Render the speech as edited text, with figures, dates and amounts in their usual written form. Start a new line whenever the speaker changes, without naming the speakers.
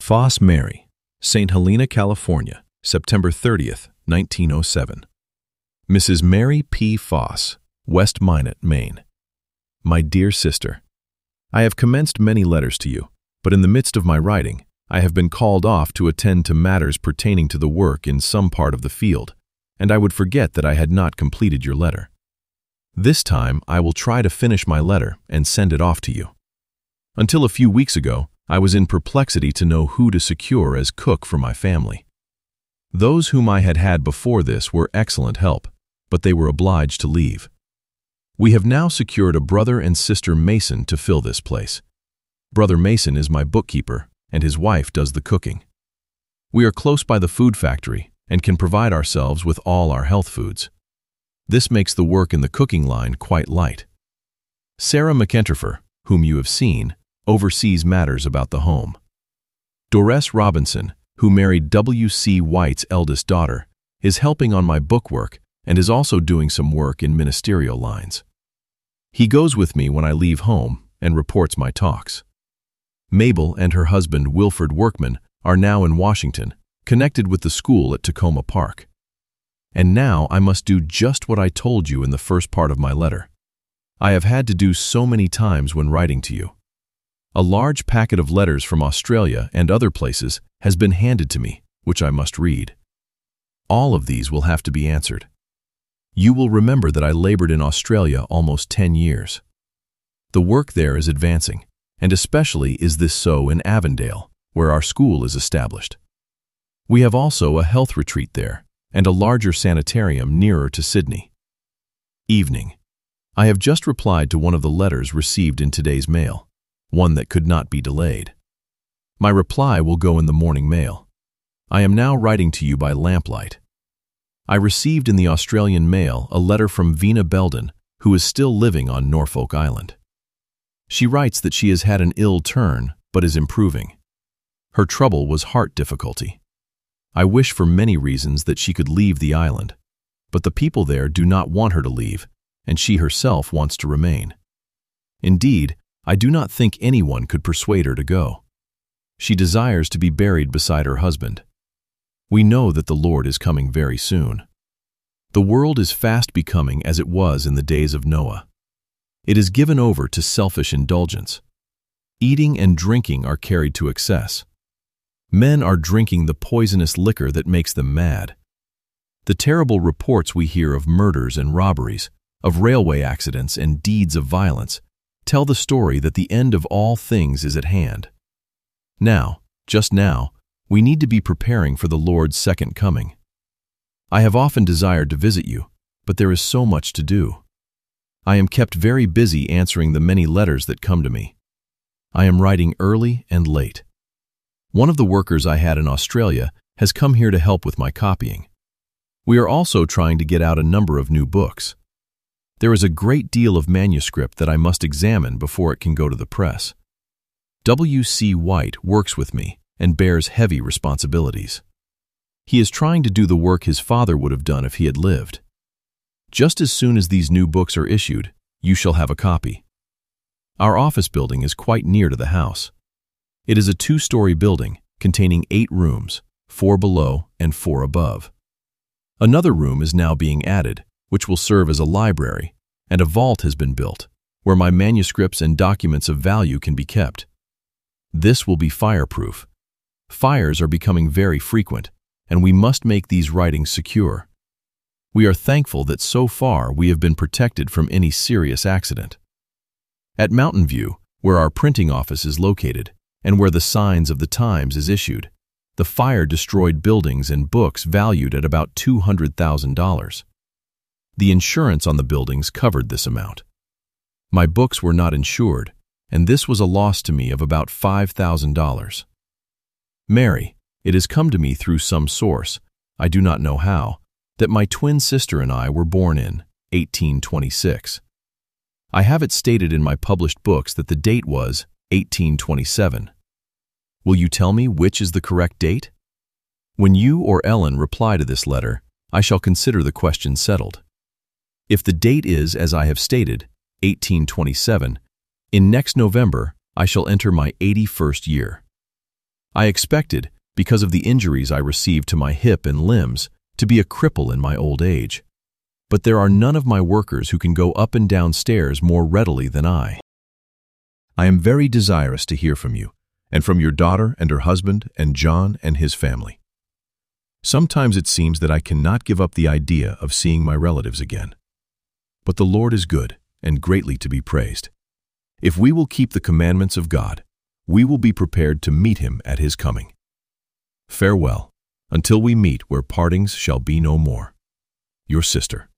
Foss Mary, St. Helena, California, September 30th, 1907. Mrs. Mary P. Foss, West Minot, Maine. My dear sister, I have commenced many letters to you, but in the midst of my writing, I have been called off to attend to matters pertaining to the work in some part of the field, and I would forget that I had not completed your letter. This time, I will try to finish my letter and send it off to you. Until a few weeks ago, I was in perplexity to know who to secure as cook for my family. Those whom I had had before this were excellent help, but they were obliged to leave. We have now secured a brother and sister Mason to fill this place. Brother Mason is my bookkeeper, and his wife does the cooking. We are close by the food factory and can provide ourselves with all our health foods. This makes the work in the cooking line quite light. Sarah McEntrefer, whom you have seen, oversees matters about the home. Doris Robinson, who married W.C. White's eldest daughter, is helping on my book work and is also doing some work in ministerial lines. He goes with me when I leave home and reports my talks. Mabel and her husband Wilford Workman are now in Washington, connected with the school at Tacoma Park. And now I must do just what I told you in the first part of my letter. I have had to do so many times when writing to you. A large packet of letters from Australia and other places has been handed to me, which I must read. All of these will have to be answered. You will remember that I labored in Australia almost 10 years. The work there is advancing, and especially is this so in Avondale, where our school is established. We have also a health retreat there, and a larger sanitarium nearer to Sydney. Evening. I have just replied to one of the letters received in today's mail, one that could not be delayed. My reply will go in the morning mail. I am now writing to you by lamplight. I received in the Australian mail a letter from Vina Belden, who is still living on Norfolk Island. She writes that she has had an ill turn, but is improving. Her trouble was heart difficulty. I wish for many reasons that she could leave the island, but the people there do not want her to leave, and she herself wants to remain. Indeed, I do not think anyone could persuade her to go. She desires to be buried beside her husband. We know that the Lord is coming very soon. The world is fast becoming as it was in the days of Noah. It is given over to selfish indulgence. Eating and drinking are carried to excess. Men are drinking the poisonous liquor that makes them mad. The terrible reports we hear of murders and robberies, of railway accidents and deeds of violence, tell the story that the end of all things is at hand. Now, just now, we need to be preparing for the Lord's second coming. I have often desired to visit you, but there is so much to do. I am kept very busy answering the many letters that come to me. I am writing early and late. One of the workers I had in Australia has come here to help with my copying. We are also trying to get out a number of new books. There is a great deal of manuscript that I must examine before it can go to the press. W.C. White works with me and bears heavy responsibilities. He is trying to do the work his father would have done if he had lived. Just as soon as these new books are issued, you shall have a copy. Our office building is quite near to the house. It is a 2-story building containing 8 rooms, 4 below and 4 above. Another room is now being added, which will serve as a library, and a vault has been built, where my manuscripts and documents of value can be kept. This will be fireproof. Fires are becoming very frequent, and we must make these writings secure. We are thankful that so far we have been protected from any serious accident. At Mountain View, where our printing office is located, and where the Signs of the Times is issued, the fire destroyed buildings and books valued at about $200,000. The insurance on the buildings covered this amount. My books were not insured, and this was a loss to me of about $5,000. Mary, it has come to me through some source, I do not know how, that my twin sister and I were born in 1826. I have it stated in my published books that the date was 1827. Will you tell me which is the correct date? When you or Ellen reply to this letter, I shall consider the question settled. If the date is, as I have stated, 1827, in next November I shall enter my 81st year. I expected, because of the injuries I received to my hip and limbs, to be a cripple in my old age. But there are none of my workers who can go up and down stairs more readily than I. I am very desirous to hear from you, and from your daughter and her husband and John and his family. Sometimes it seems that I cannot give up the idea of seeing my relatives again. But the Lord is good and greatly to be praised. If we will keep the commandments of God, we will be prepared to meet him at his coming. Farewell, until we meet where partings shall be no more. Your sister.